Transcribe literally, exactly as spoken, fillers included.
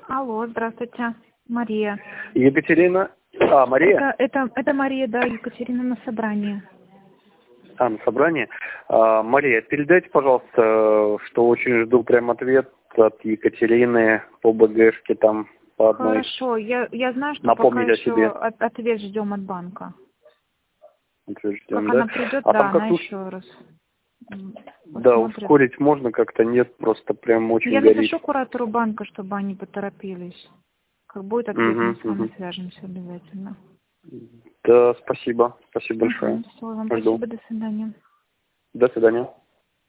Алло, здравствуйте, Мария. Екатерина. А, Мария? Это, это, это Мария, да, Екатерина на собрании. А, на собрании. А, Мария, передайте, пожалуйста, что очень жду прям ответ от Екатерины по БГшке там по одной. Хорошо, я, я знаю, что Напомнить пока о еще себе. от- ответ ждем от банка. Ответ ждем, Как да? она придет, А да, там как она уж... еще раз м, Да, посмотрит. ускорить можно как-то, нет, просто прям очень Я горит. напишу куратору банка, чтобы они поторопились. Как будет ответ, мы с Угу, вами угу. свяжемся обязательно. Да, спасибо. Спасибо Угу, большое. все, вам Жду. спасибо, до свидания. До свидания.